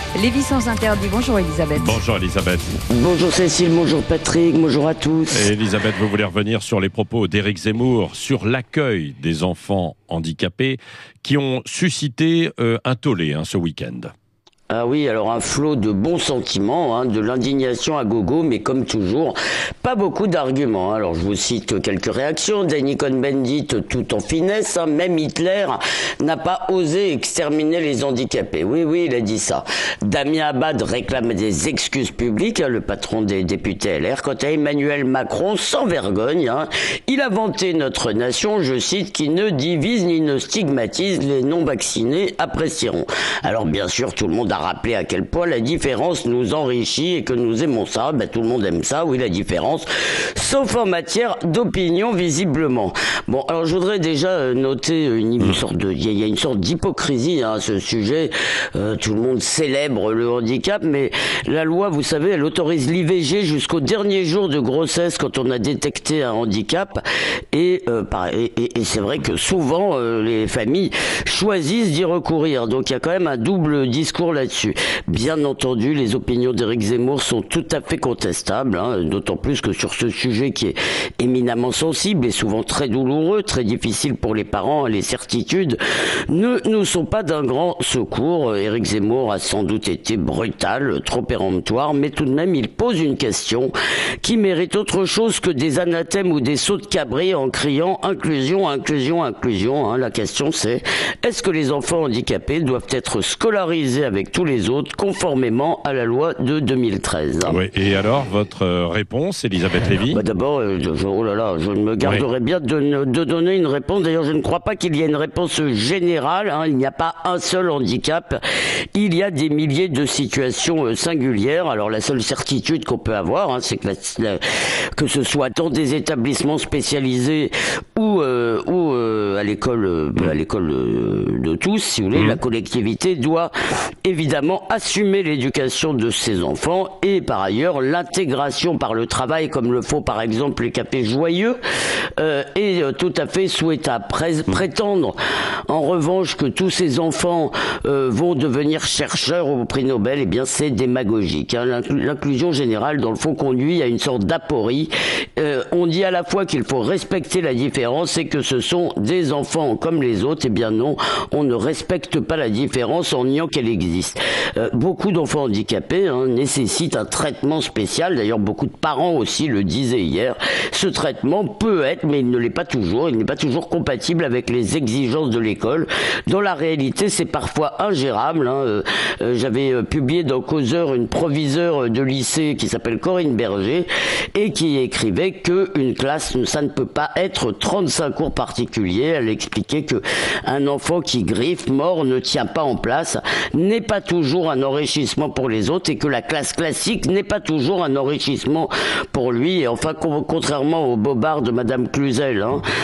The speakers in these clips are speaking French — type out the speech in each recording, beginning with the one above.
Lévi sans interdit. Bonjour Elisabeth. Bonjour Elisabeth. Bonjour Cécile, bonjour Patrick, bonjour à tous. Elisabeth, vous voulez revenir sur les propos d'Éric Zemmour sur l'accueil des enfants handicapés qui ont suscité un tollé ce week-end. Ah oui, alors un flot de bons sentiments, de l'indignation à gogo, mais comme toujours, pas beaucoup d'arguments. Alors je vous cite quelques réactions. Danny Cohn-Bendit, tout en finesse, même Hitler n'a pas osé exterminer les handicapés. Oui, il a dit ça. Damien Abad réclame des excuses publiques, le patron des députés LR. Quant à Emmanuel Macron, sans vergogne, il a vanté notre nation, je cite, qui ne divise ni ne stigmatise, les non-vaccinés apprécieront. Alors bien sûr, tout le monde a rappelé à quel point la différence nous enrichit et que nous aimons ça. Tout le monde aime ça, oui, la différence, sauf en matière d'opinion, visiblement. Bon, alors je voudrais déjà noter il y a une sorte d'hypocrisie à ce sujet. Tout le monde célèbre le handicap, mais la loi, vous savez, elle autorise l'IVG jusqu'au dernier jour de grossesse quand on a détecté un handicap. Et c'est vrai que souvent, les familles choisissent d'y recourir. Donc il y a quand même un double discours là-dessus. Bien entendu, les opinions d'Éric Zemmour sont tout à fait contestables, d'autant plus que sur ce sujet qui est éminemment sensible et souvent très douloureux, très difficile pour les parents, les certitudes ne nous sont pas d'un grand secours. Éric Zemmour a sans doute été brutal, trop péremptoire, mais tout de même il pose une question qui mérite autre chose que des anathèmes ou des sauts de cabri en criant inclusion, inclusion, inclusion. La question c'est, est-ce que les enfants handicapés doivent être scolarisés avec tous les autres, conformément à la loi de 2013. Oui, et alors, votre réponse, Elisabeth Lévy ? D'abord, je me garderai bien de donner une réponse. D'ailleurs, je ne crois pas qu'il y ait une réponse générale. Il n'y a pas un seul handicap. Il y a des milliers de situations singulières. Alors, la seule certitude qu'on peut avoir, c'est que ce soit dans des établissements spécialisés ou à l'école de tous, si vous voulez, la collectivité doit évidemment assumer l'éducation de ses enfants et par ailleurs l'intégration par le travail, comme le font par exemple les Capés Joyeux, est tout à fait souhaitable. Prétendre en revanche que tous ces enfants vont devenir chercheurs au prix Nobel, c'est démagogique. L'inclusion générale dans le fond conduit à une sorte d'aporie. On dit à la fois qu'il faut respecter la différence et que ce sont des enfants comme les autres. Non, on ne respecte pas la différence en niant qu'elle existe. Beaucoup d'enfants handicapés nécessitent un traitement spécial. D'ailleurs, beaucoup de parents aussi le disaient hier. Ce traitement peut être, mais il ne l'est pas toujours. Il n'est pas toujours compatible avec les exigences de l'école. Dans la réalité, c'est parfois ingérable. J'avais publié dans Causeur une proviseure de lycée qui s'appelle Corinne Berger et qui écrivait que une classe, ça ne peut pas être 35 cours particuliers. Elle expliquait que un enfant qui griffe, mord, ne tient pas en place, n'est pas toujours un enrichissement pour les autres et que la classe classique n'est pas toujours un enrichissement pour lui. Et enfin, contrairement au bobard de Madame Cluzel,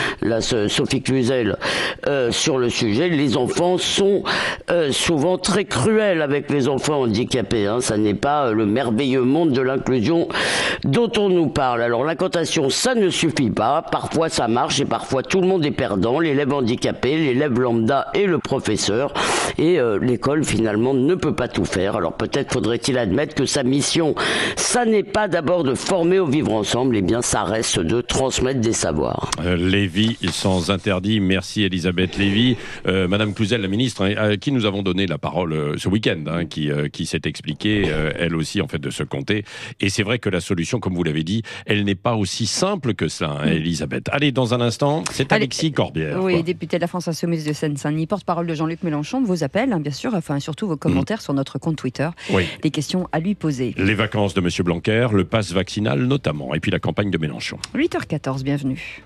Sophie Cluzel, sur le sujet, les enfants sont souvent très cruels avec les enfants handicapés. Ça n'est pas le merveilleux monde de l'inclusion dont on nous parle. Alors l'incantation, ça ne suffit pas. Parfois ça marche et parfois tout le monde est perdant. L'élève handicapé, l'élève lambda et le professeur. Et l'école finalement ne peut pas tout faire. Alors peut-être faudrait-il admettre que sa mission, ça n'est pas d'abord de former au vivre ensemble, ça reste de transmettre des savoirs. Lévy sans interdit, merci Elisabeth Lévy. Madame Cluzel, la ministre, à qui nous avons donné la parole ce week-end, qui s'est expliquée, elle aussi, en fait, de se compter. Et c'est vrai que la solution, comme vous l'avez dit, elle n'est pas aussi simple que cela, Elisabeth. Allez, dans un instant, c'est Alexis Corbière. Oui, député de la France Insoumise de Seine-Saint-Denis, porte-parole de Jean-Luc Mélenchon, vos appels, bien sûr, surtout vos commentaires sur notre compte Twitter, des questions à lui poser. Les vacances de M. Blanquer, le pass vaccinal notamment, et puis la campagne de Mélenchon. 8h14, bienvenue.